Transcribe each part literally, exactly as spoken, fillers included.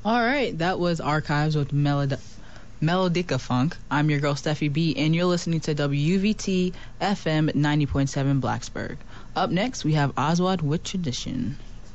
All right, that was Archives with Melod- Melodica Funk. I'm your girl Steffi B, and you're listening to W V T F M ninety point seven Blacksburg. Up next, we have Oswald with Tradition.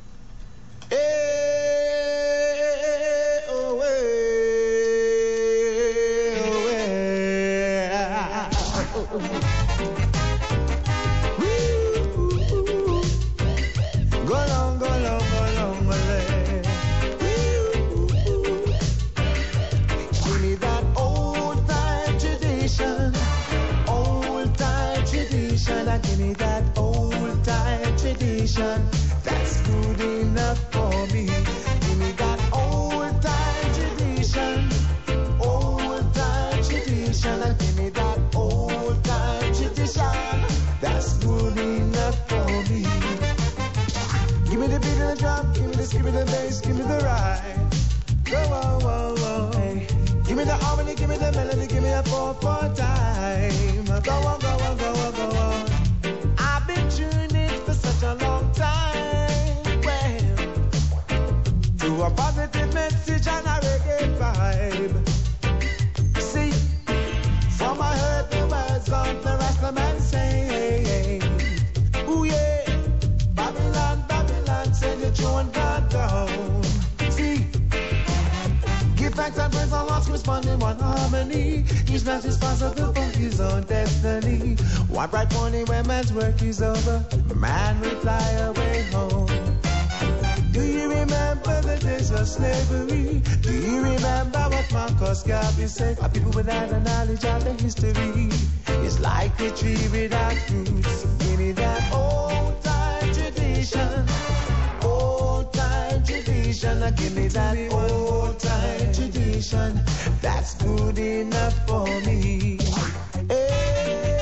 That's good enough for me. Give me that old time tradition, old time tradition, and give me that old time tradition. That's good enough for me. Give me the beat and the drum, give me the skip and the bass, give me the ride. Go on, whoa, whoa, hey. Give me the harmony, give me the melody, give me a four four time. Go on, go on, go on, go on. I've been tuning for such a long time, well, to a positive message and a reggae vibe. See, from I heard the words of the Rastaman say, ooh yeah, Babylon, Babylon, send your tune God down. See, give thanks and praise and lost responding one harmony. Each man's responsible for his own destiny. One bright morning when man's work is over, man will fly away home. Do you remember the days of slavery? Do you remember what Marcus Garvey said? A people without the knowledge of the history is like a tree without roots. Give me that old time tradition, old time tradition. Give me that old time tradition. That's good enough for me. Hey.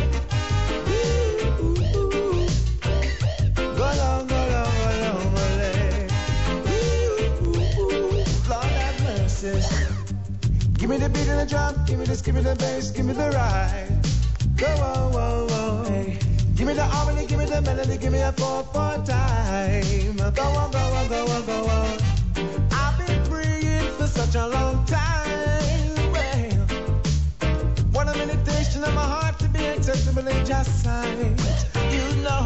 Ooh, ooh, ooh. Go long, go long, go long, go long. Ooh, ooh, ooh. Lord have mercy. Give me the beat and the drum, give me this, give me the bass, give me the ride. Go on, whoa, whoa, hey. Give me the harmony, give me the melody, give me a four four time. Go on, go on, go on, go on. I've been praying for such a long time. Well, what a meditation of my heart to be accessible in just sight. You know,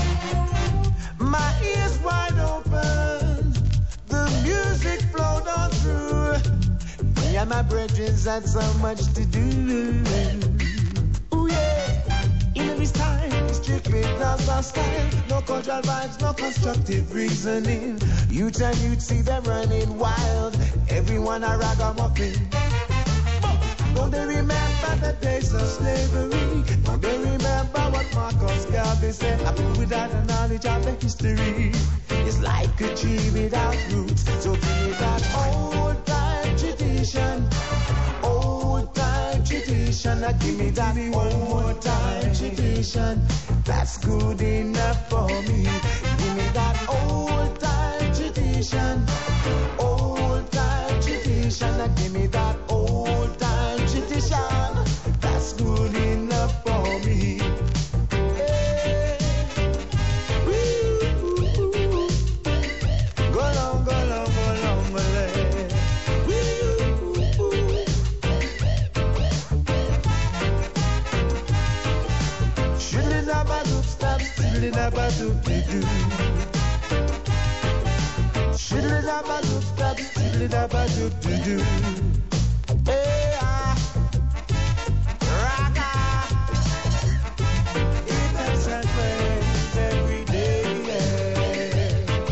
my ears wide open, the music flowed on through. Me and my brethren had so much to do. Ooh yeah, in this time, strictly that's our style. No cultural vibes, no constructive reasoning. Youth and youth see them running wild. Everyone a ragamuffin. Don't they remember the days of slavery? Don't they remember what Marcus Garvey said? A people without the knowledge of the history is like a tree without roots. So give me that old time tradition, old time tradition. Give me that old time tradition. That's good enough for me. Give me that old time tradition, old time tradition. Give me that old time tradition. That's good enough for me. Hey. Woo. Go long, go long, go long, go long. Shiddly-dabba-doop, stop, shiddly-dabba-doop-dee-doo. Shiddly-dabba-doop, stop, shiddly-dabba-doop-dee-doo. Hey, ah, raga. Give thanks and praise every day, yeah.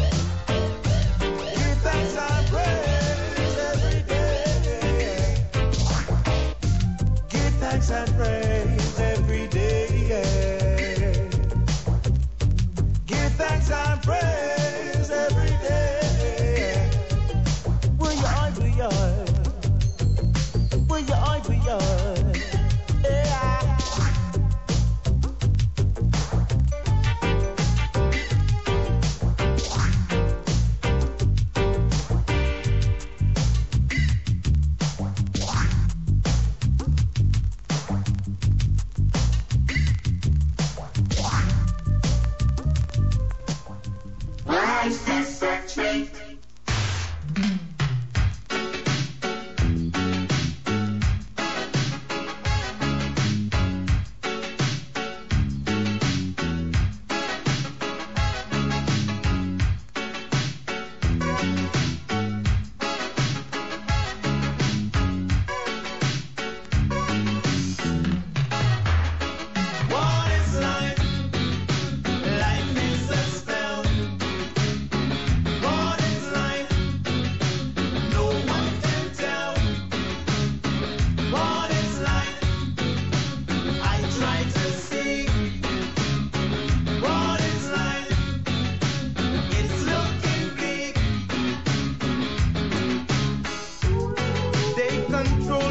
Give thanks and praise every day, yeah. Give thanks and praise every day, yeah. Give thanks and praise every day. We are, we are.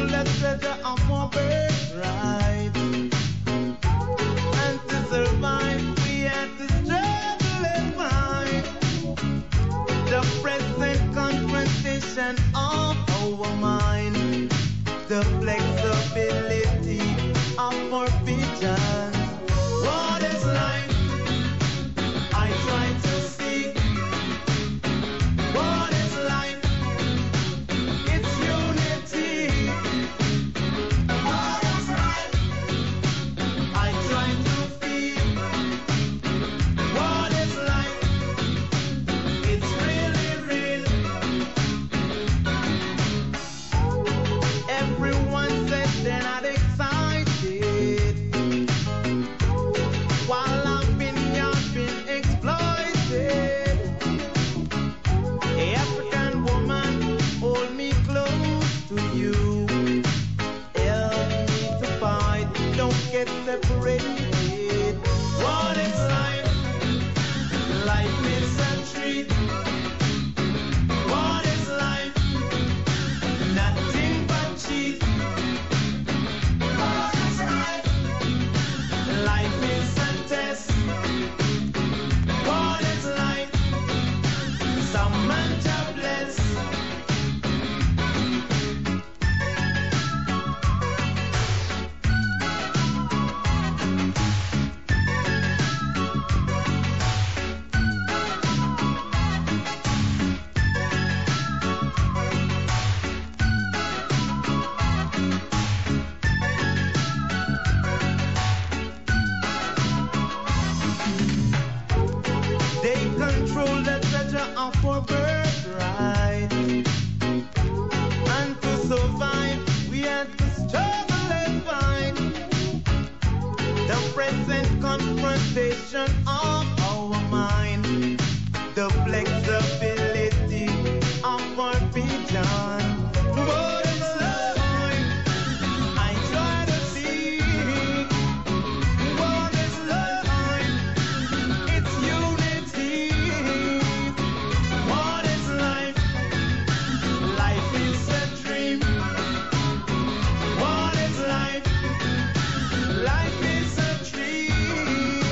control the treasure of our birthright. And to survive, we had to struggle and fight. The present confrontation of our mind, the flexibility of our vision. What is life? I try to see. What is life? It's unity. What is life? I try to feel. What is life? It's really real. Everyone says they're not excited, while I've been, I've been exploited. African woman, hold me close to you. Help me to fight, don't get separated. What is life? Life is a treat. What is life? Nothing but cheat. What is life? Life is a test. What is life? Some man jobless. They control the treasure of our birthright. And to survive, we had to struggle and fight. The present confrontation of our mind, the flexibility of our vision. What is life? I try to see. What is life? It's unity. What is life? Life is a dream. What is life? Life is a dream.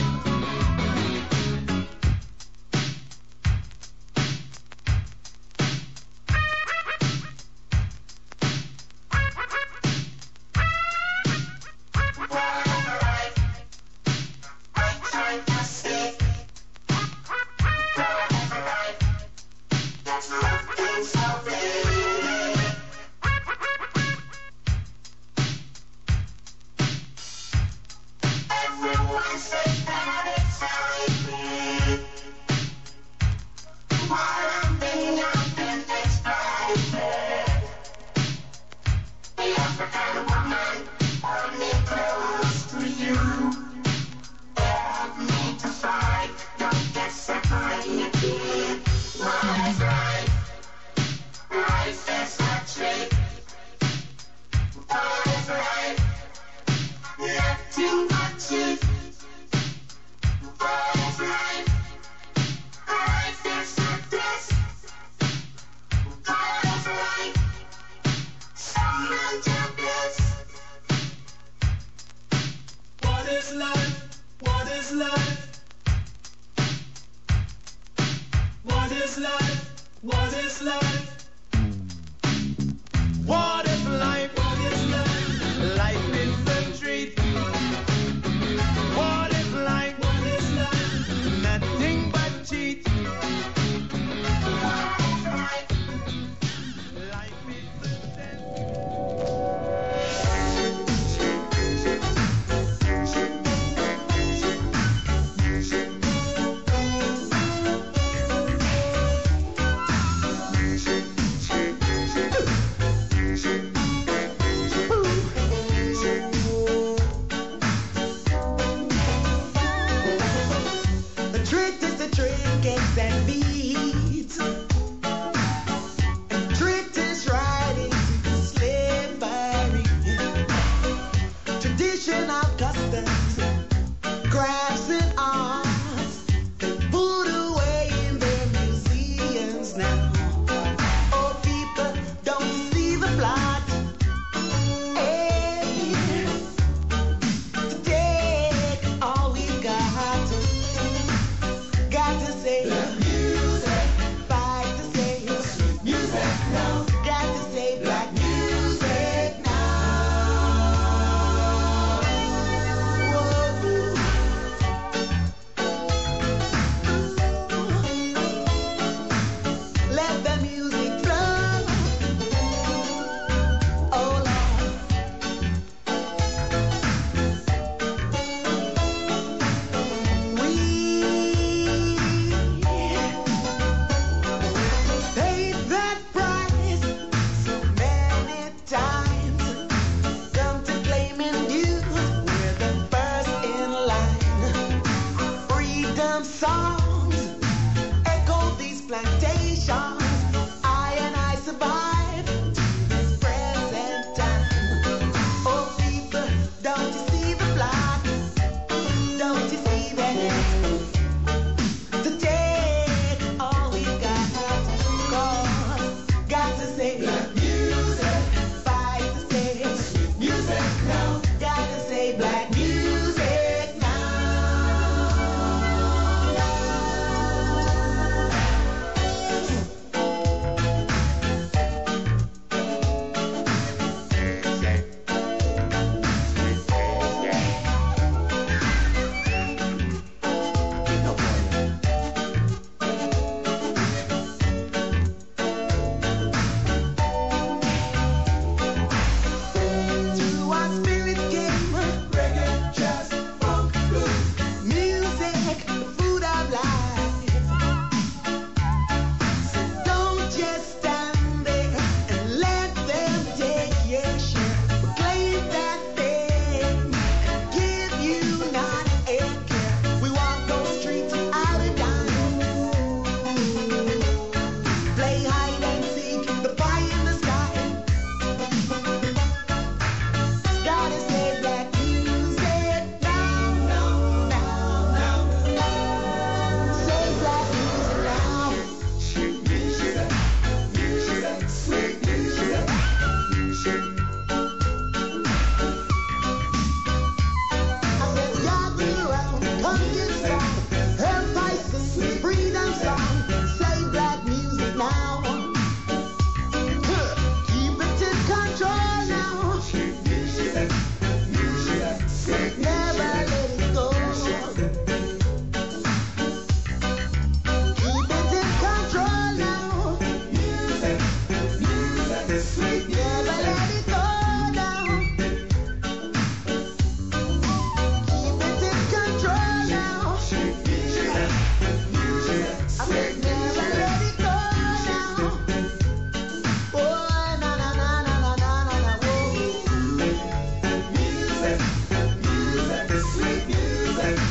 Never let it go now. Keep it in control now. I said never let it go now. Oh, na na na na na na na na. Whoa. Music, music, sweet music.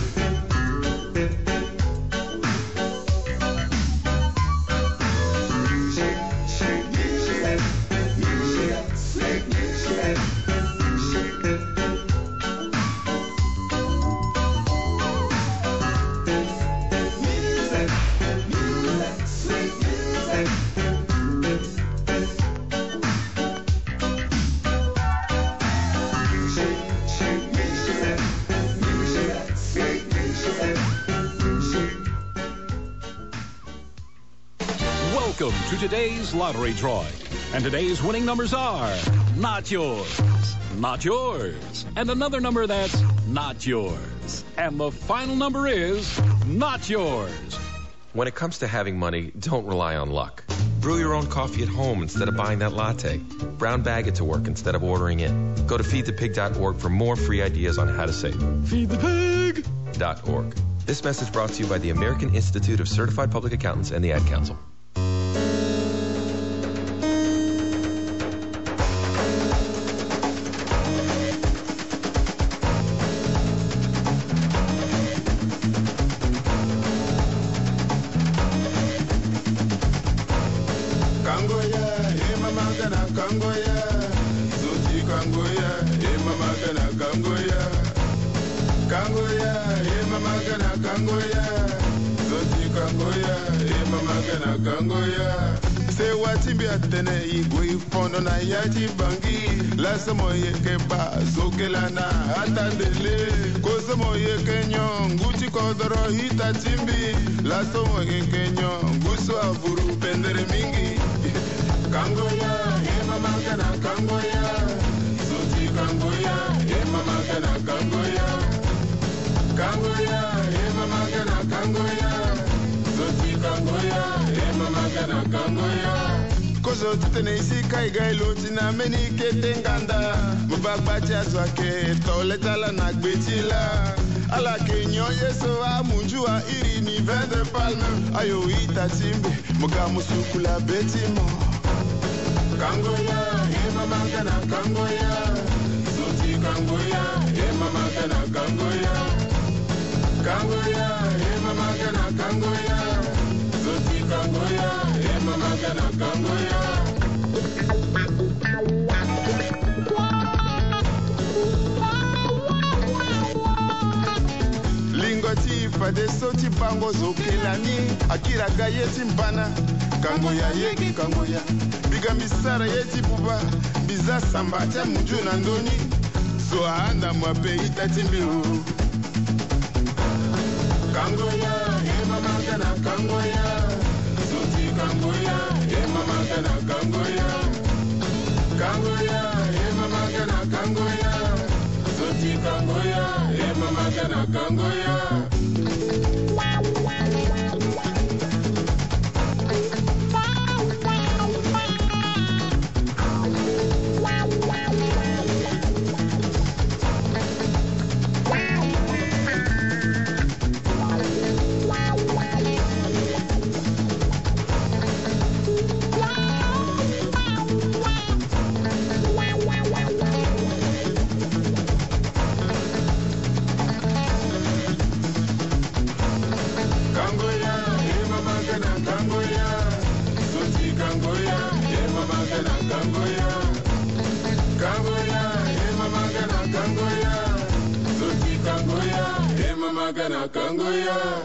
Welcome to today's lottery drawing. And today's winning numbers are not yours, not yours, and another number that's not yours. And the final number is not yours. When it comes to having money, don't rely on luck. Brew your own coffee at home instead of buying that latte. Brown bag it to work instead of ordering it. Go to feed the pig dot org for more free ideas on how to save. feed the pig dot org. This message brought to you by the American Institute of Certified Public Accountants and the Ad Council. Moye keba zokelana atandele koso moye kenyo nguchi kodoro hita timbi laso moye kenyo nguso avuru pendere mingi kangoya e mama kana kangoya zoti kangoya e mama kana kangoya kangoya e mama kana kangoya zoti kangoya e mama kana kangoya kozo tutene isi kai gai loti na meni kete nganda mubagba chazo ake toletala na gbetila ala kenyo yeso amunjua iri ni vende palme ayo ita timbe muga musukula betimo kangoya e mama kana kangoya zoti kangoya e mama kana kangoya kangoya e mama kana kangoya zoti kangoya e mama kana kangoya lingoti fade soti pango zokelani akira gayeti mbana kangoya yegi kangoya biga misara yeti puba biza sambata munju na ndoni so anda mwape itatimbiru kangoya e mama kana kangoya zoti kangoya e mama kana kangoya kangoya e mama kana kangoya zoti kangoya e mama kana kangoya Magana kangoya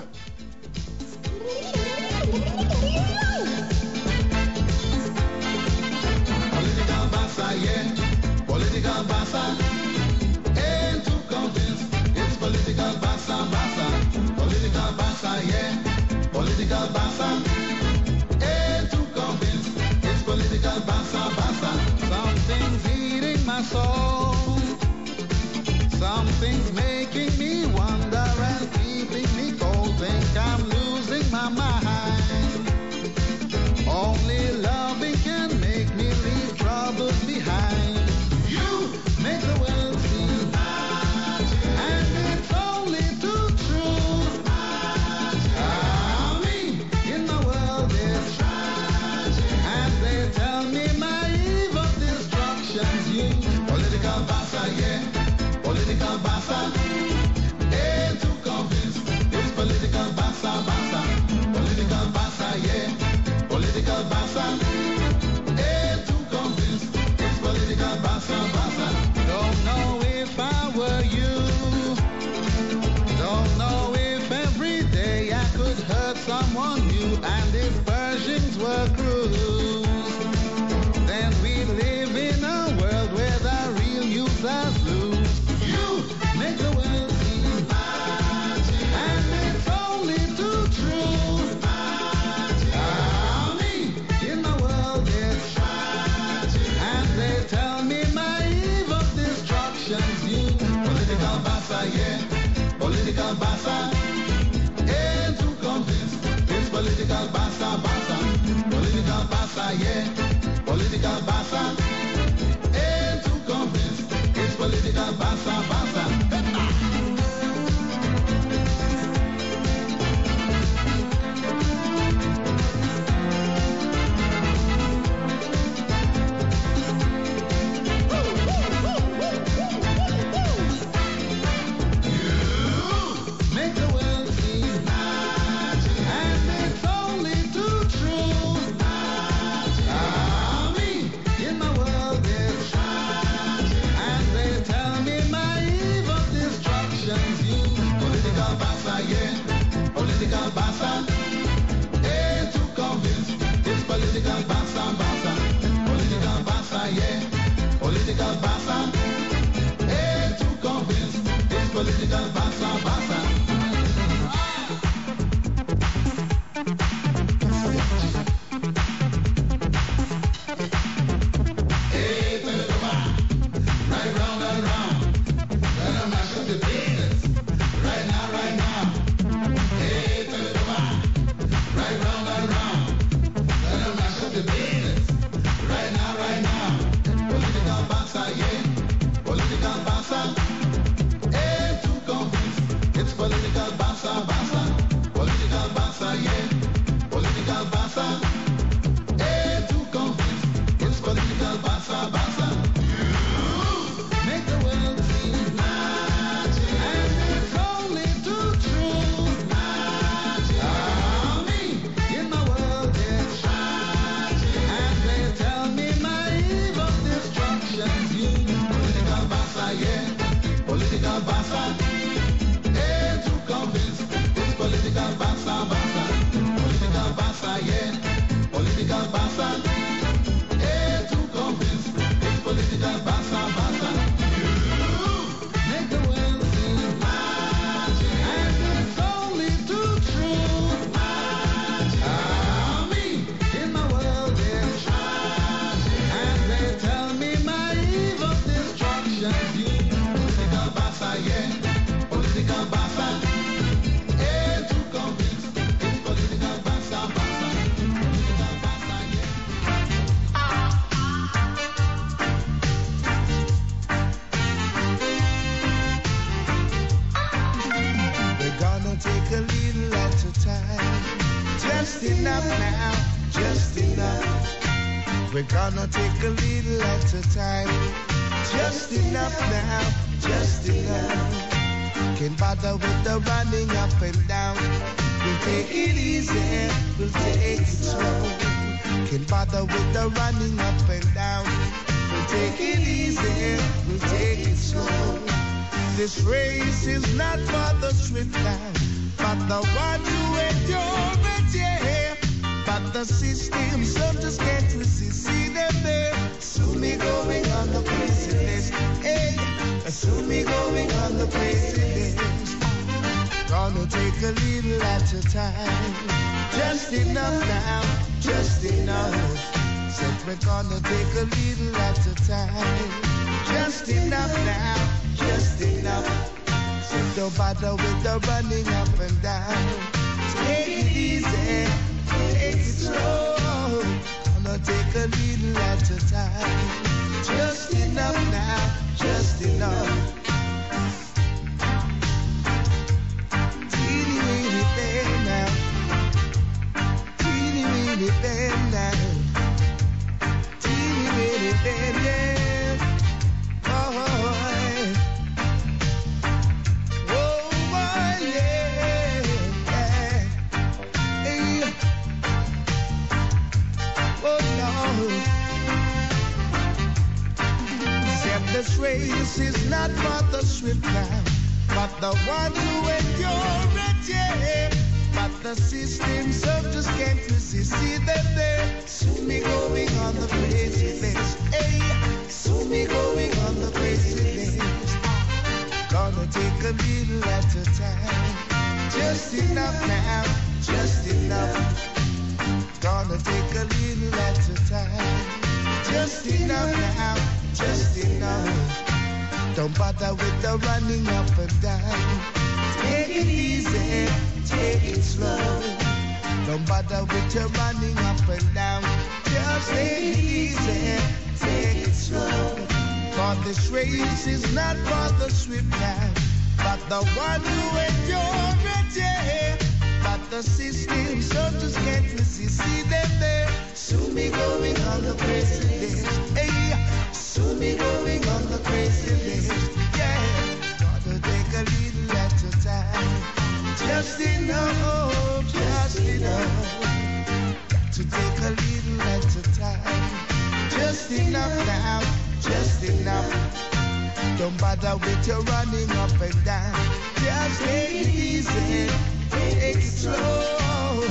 political bassa, yeah, political bassa. Ain't too convinced, it's political bassa, bassa. Political bassa, yeah, political bassa. Ain't too convinced, it's political bassa, bassa. Something's eating my soul. Something's making me wonder and keeping me cold. Think I'm losing my mind. Only loving can make me leave trouble. political bassa. Ain't too convinced. It's political bassa, bassa. Political bassa, yeah. Political bassa. Ain't too convinced. It's political bassa, bassa. Political bassa, ain't too convinced. It's political bassa, bassa. Political bassa, yeah. Political bassa, ain't too convinced. It's political bassa, bassa. Hey, Penelope, right round and round. Gonna mash up the business. Right now, right now. Political bassa, bassa, political bassa, yeah. Political bassa, ain't too convinced. It's political bassa, bassa. Make the world seem magic, and it's only too true. Magic, ah, me in my world it's tragic, and they tell me my eve of destruction's you. Political bassa, yeah. Political bassa. Political bassa, bassa, political bassa, yeah. Political bassa, ain't too convinced. It's political bassa, bassa. Make the world seem magic, and it's only too true. Magic, ah, me in my world it's tragic, and they tell me my eve of destruction's you. Political bassa, yeah. Political bassa. Take a little at a time, just enough now, just enough. We're gonna take a little at a time, just enough now, just enough. Can't bother with the running up and down. We'll take it easy, we'll take it slow. Can't bother with the running up and down. We'll take it easy, we'll take it slow. This race is not for the swift now, but the one who endure it, yeah. But the system, some just can't resist. See them there, soon me going on the craziness. Hey, soon me going on the craziness. Gonna take a little at a time, just enough now, just enough. Said we're gonna take a little at a time, just enough now, just enough. Said don't bother with the running up and down. Take it easy, take it slow. Gonna take a little at a time, just enough now, just enough. Teeny weeny bend now, teeny weeny bend now, teeny weeny bend, yeah. Oh, this race is not for the swift now, but the one who endure it, yeah. But the systems of just can't resist. See them there, soon me going on the crazy list. Hey, soon me going on the crazy list. Gonna take a little at a time, just enough now, just enough. Gonna take a little at a time, just enough now, just enough. Don't bother with the running up and down. Take it easy, take it slow. Don't bother with your running up and down. Just take it easy, take it slow. For this race is not for the swift man, but the one who endures it, yeah. But the system soldiers can't resist. See them there. Soon be going on the crazy days. Hey, soon be going on the crazy days. Yeah, gotta take a little at a time. Just enough, just enough. Got to take a little at a time. Just enough now, just enough. Don't bother with your running up and down. Just take it easy, take it slow. Oh,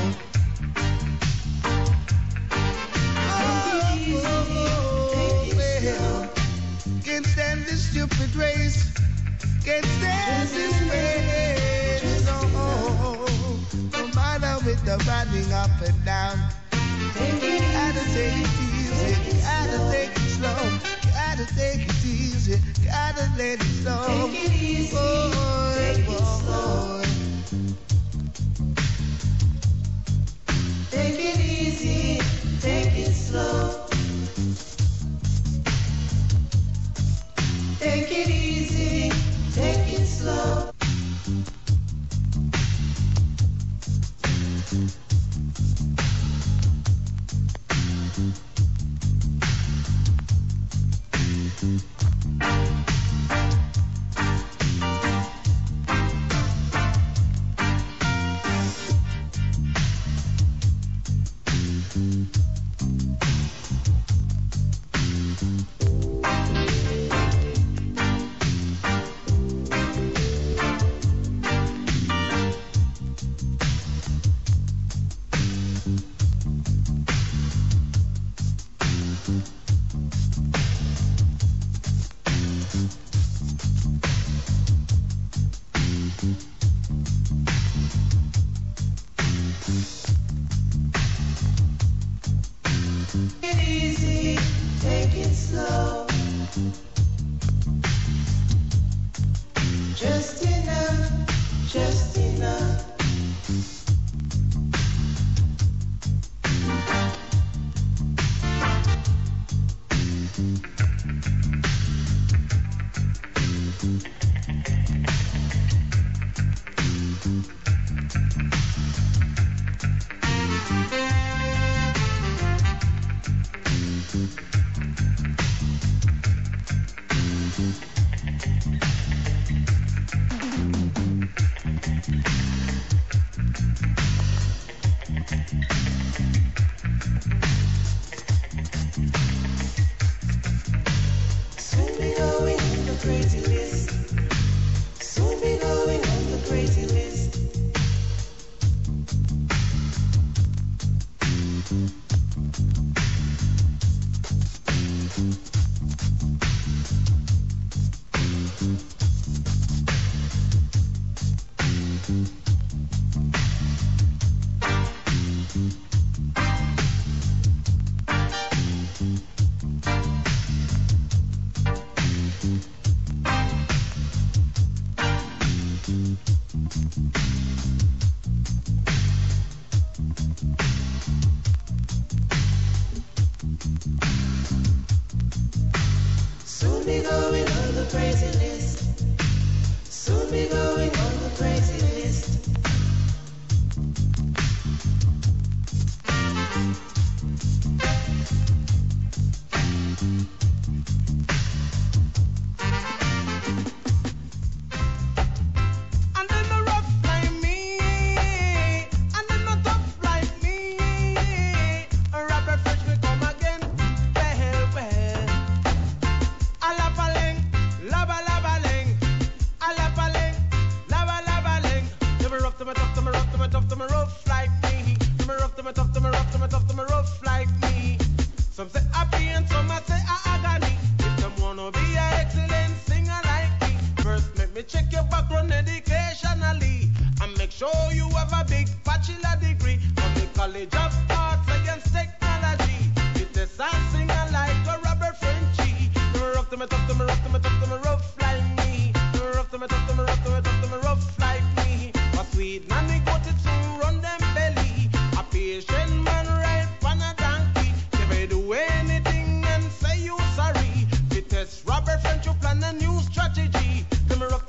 well, can't stand this stupid race. Can't stand this race. No, don't bother with the running up and down. Gotta take it easy, gotta take it slow. Gotta take it easy, gotta let it slow. Take it easy, boy, take it slow. Take it easy, take it slow. Take it easy, take it slow. Soon be going on the crazy list. Soon be going on the crazy list. And then the rough like me, and then the tough like me. A rapper fresh will come again. Well, well. Alapaleng, laba laba leng. Alapaleng, laba laba leng. To me rough, to me tough, to me rough, to me tough, to me rough like me. To me rough, to me tough, to me rough, to me tough, to me rough like me. Some say happy and some a say a agony. If them wanna be a excellent singer like me, first make me check your background educationally and make sure you have a big bachelor degree from the College of Arts Against Technology. You test and sing like a Robert Frenchy. To me rough, to me tough, to me rough, to me tough, to me rough like me. To me rough, to me tough, to me rough, to me tough, to me rough like me.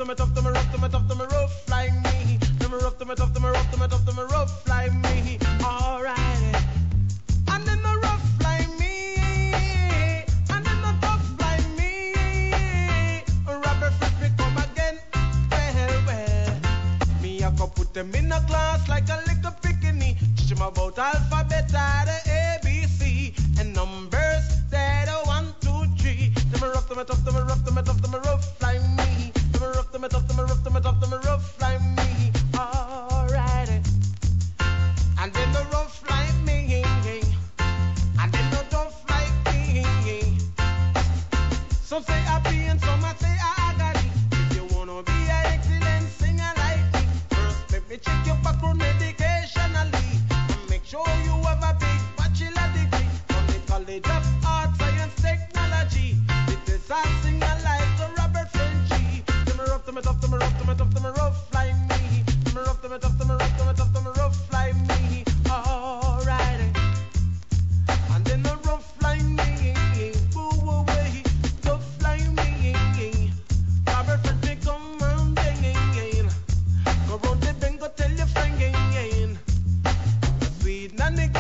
to me, tough to me, rough to me, tough to me, rough like me. To me rough to me, tough to me, rough to me, tough to me, rough like me. Alright. And then the rough like me. And then the tough like me. Robert Frederick come again. Well, well. Me I go put them in a class like a little pickaninny. Teach them about alphabet, the A, B, C, and numbers that are one, two, three. To me rough to me, tough to me, rough to me, tough to me, rough like me. To me rough to me, tough to me, rough to me, tough to me, rough like me. Alright. And then the rough like me. And then the tough like me. Some say happy and some might say agony. If you wanna be an excellent singer like me, first let me check your background educationally and make sure you have a big bachelor degree from the College of Art, Science, Technology. It is a singer like the Robert Frenchy. To me rough, to me tough, to me rough, to me tough, to me rough like me. To me rough, to me tough, to me rough, to me tough, to me rough like me. Alright. And then the rough like me. Boo away, tough like me. Robert Frenchy come round again. Go round the bend, go tell your friend again. Sweet nanny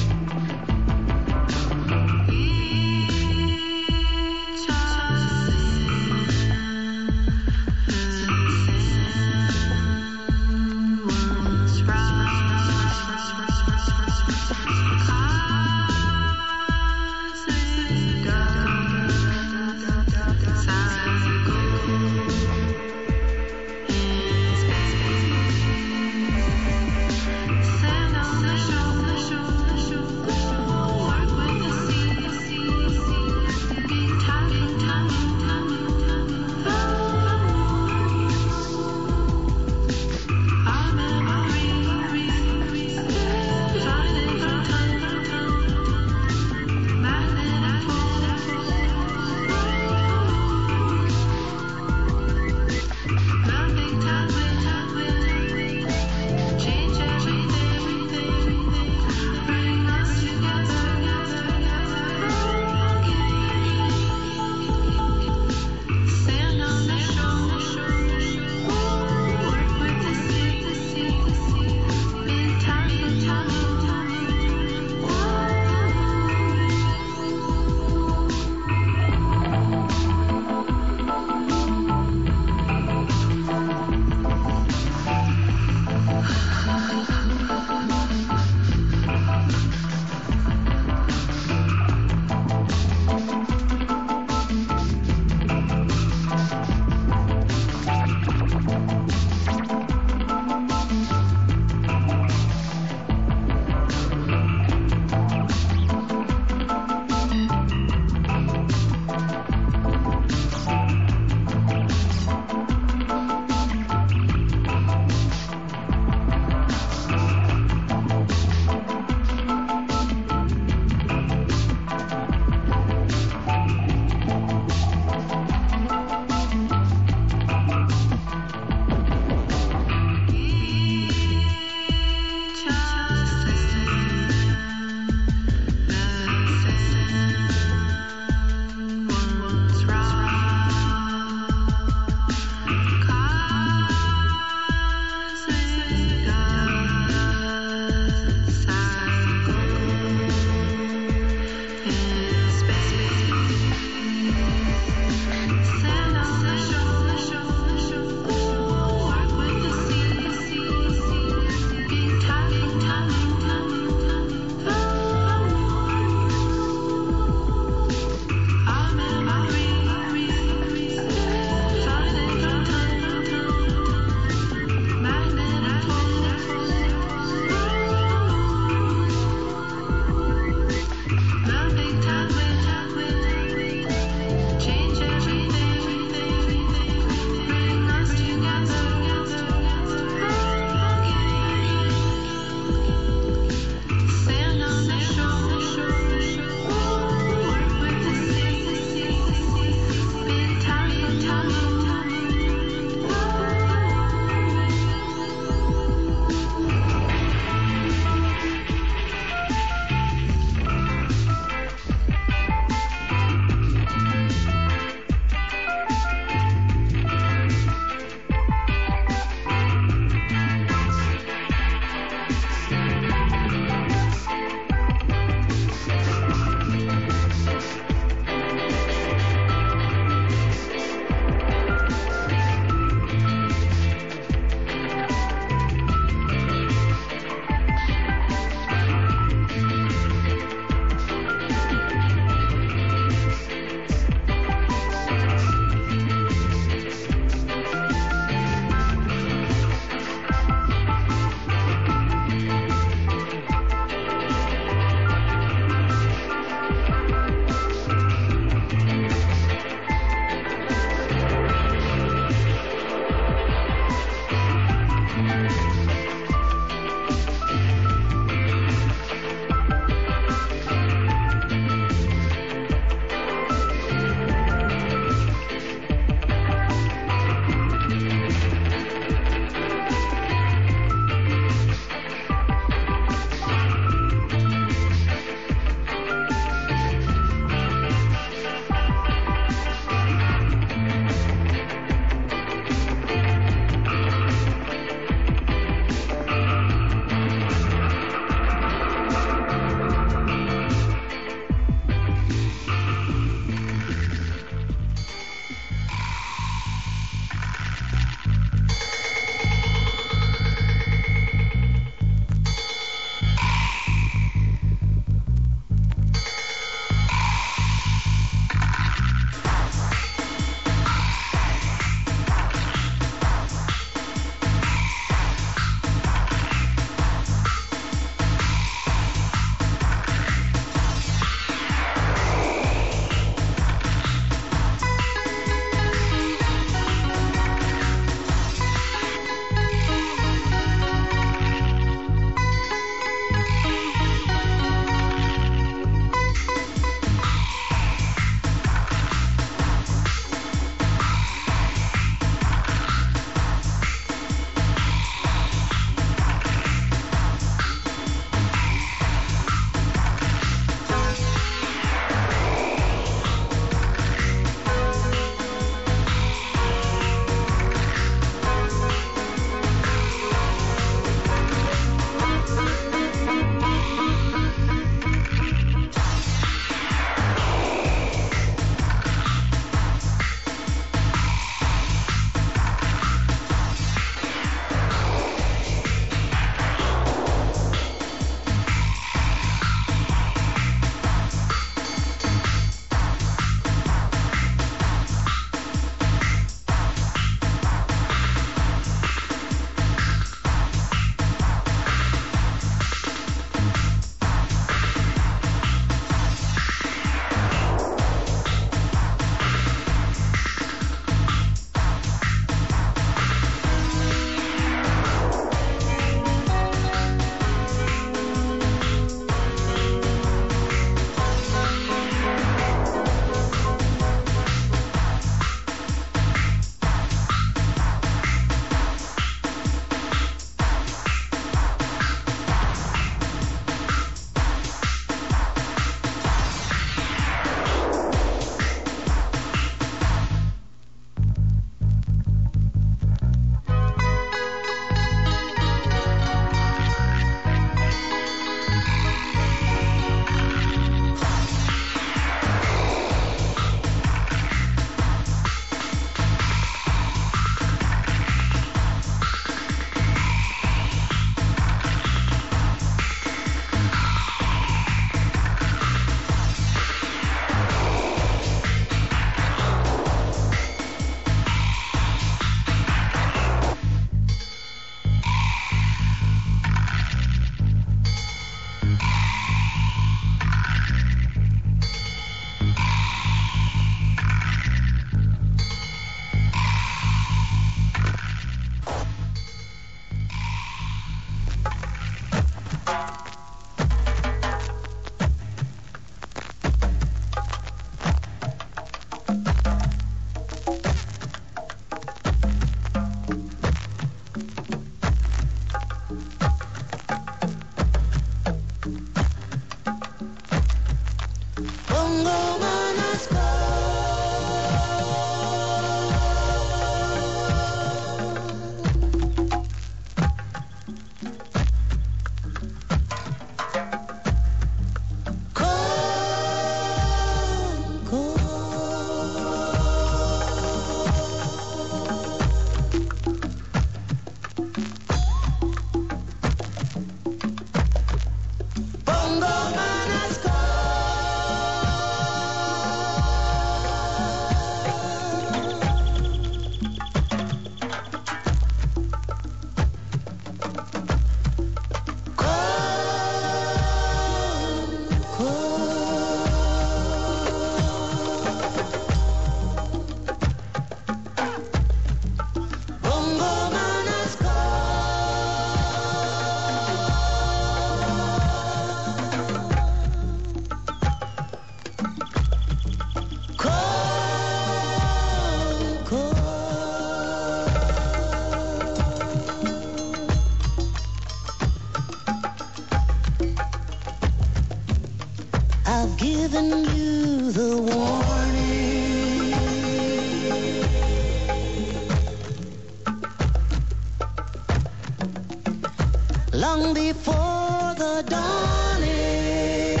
long before the dawning.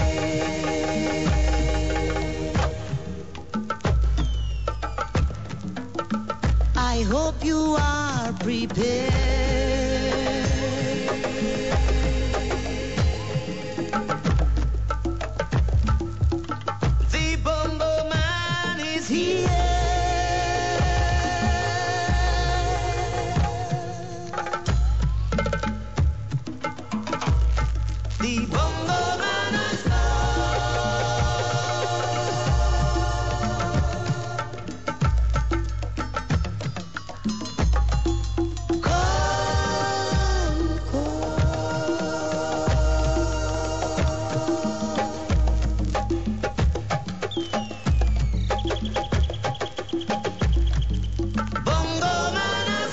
I hope you are prepared. The bongo man is here. The bongo man has come. Come, come. Bongo man has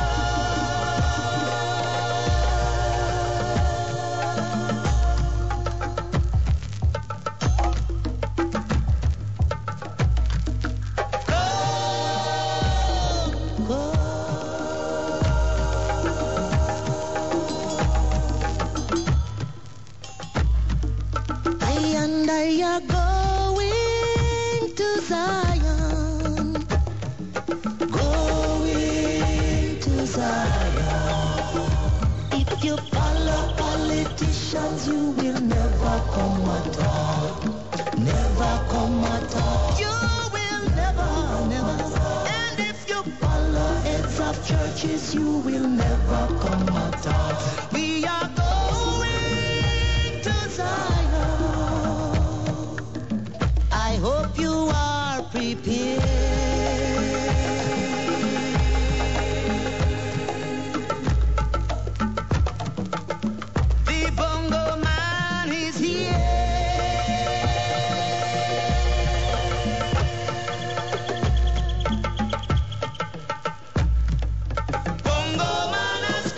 I and I are going to Zion, going to Zion. If you follow politicians, you will never come at all, never come at all. You will never, never. And if you follow heads of churches, you will never come at all. We are going to Zion. I hope you are prepared. The bongo man is here. Bongo man has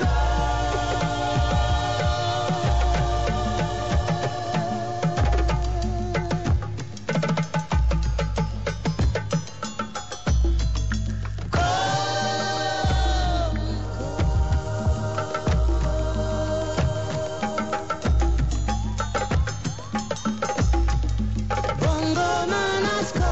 Bongo man has come.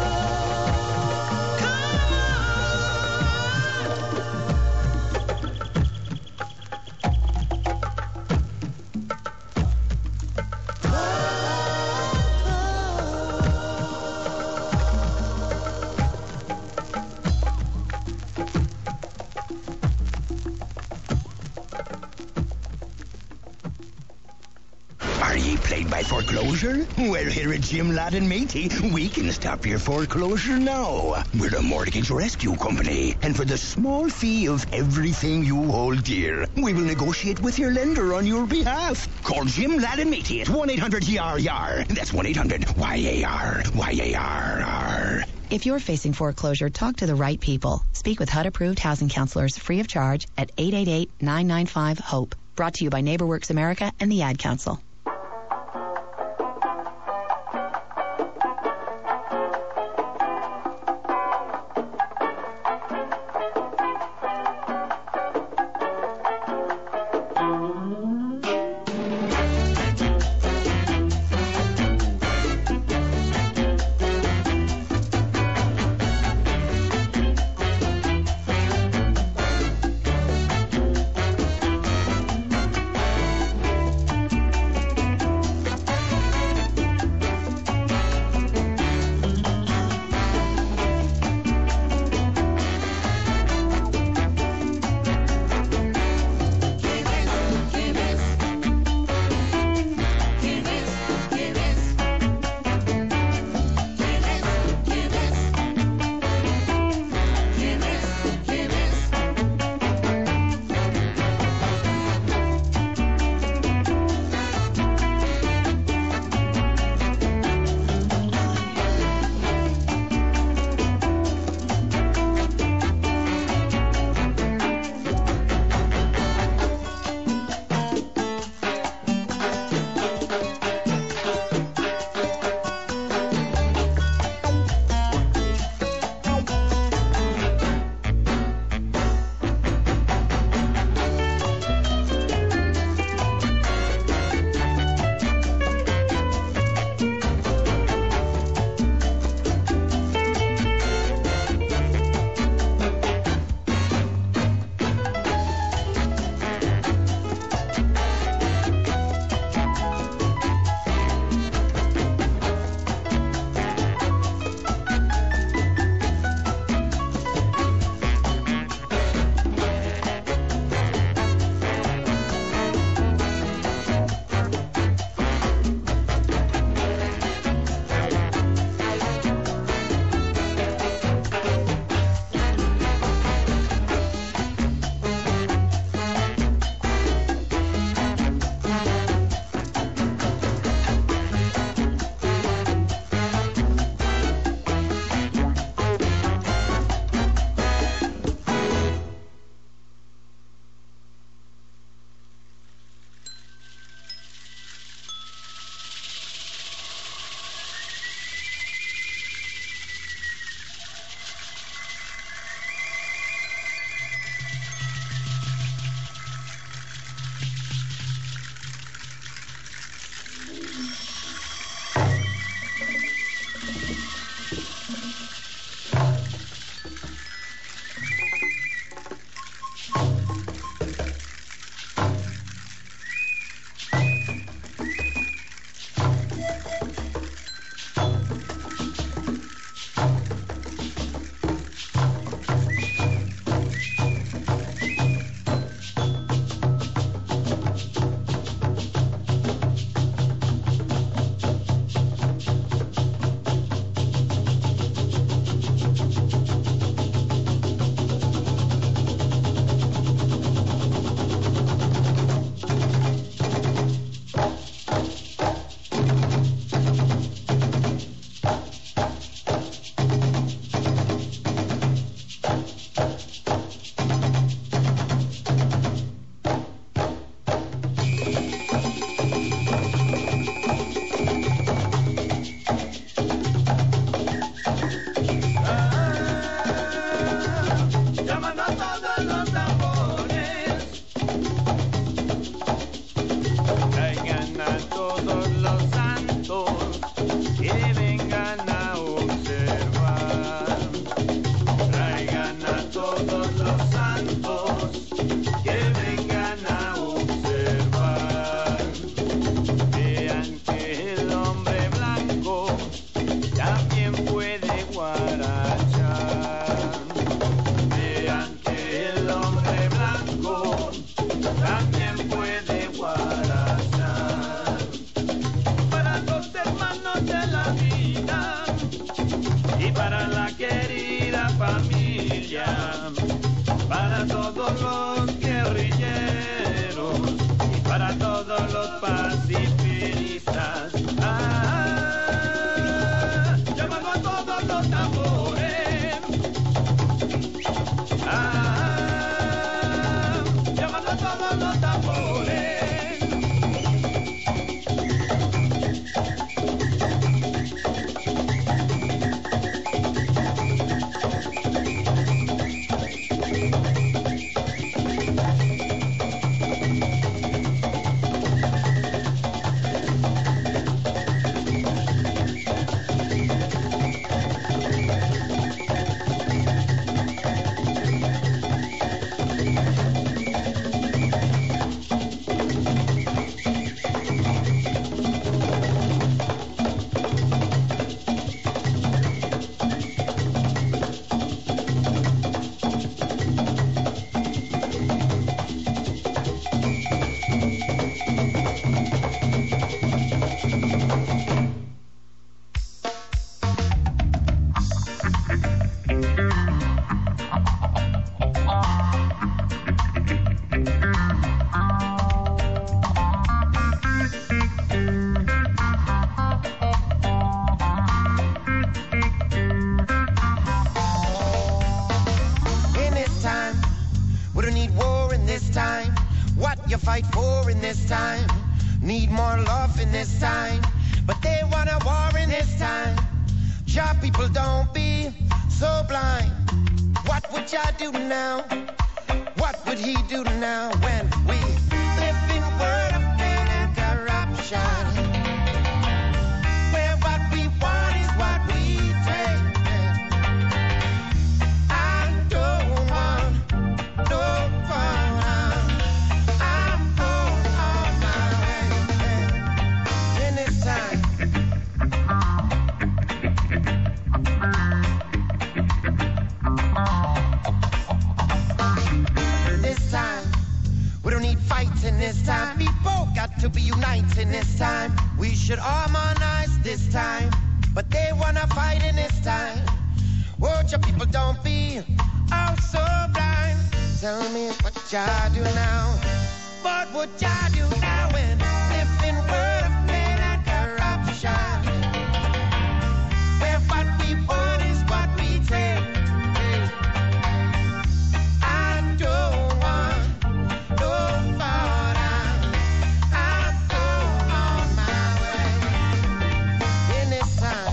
Are ye plagued by foreclosure? Well, here at Jim Ladd and Matey, we can stop your foreclosure now. We're a mortgage rescue company, and for the small fee of everything you hold dear, we will negotiate with your lender on your behalf. Call Jim Ladd and Matey at one eight hundred Y A R Y A R. That's one eight hundred Y A R Y A R R. If you're facing foreclosure, talk to the right people. Speak with H U D-approved housing counselors free of charge at eight eight eight, nine nine five, HOPE. Brought to you by NeighborWorks America and the Ad Council. y para la querida familia, para todos los guerrilleros y para todos los pacifistas. Ah, llamando a todos los tambores. Ah, llamando a todos los tambores. Tell me what y'all do now. What would y'all do now when living world of pain and corruption? Where what we want is what we take. I don't want no further. I'm going on my way in this time.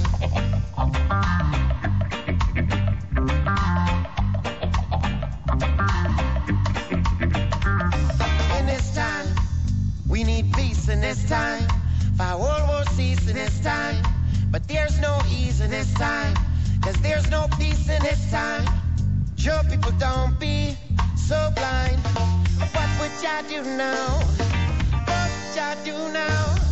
We need peace in this time, for our world will cease in this time. But there's no ease in this time, cause there's no peace in this time. Sure, people, don't be so blind. What would y'all do now? What would y'all do now?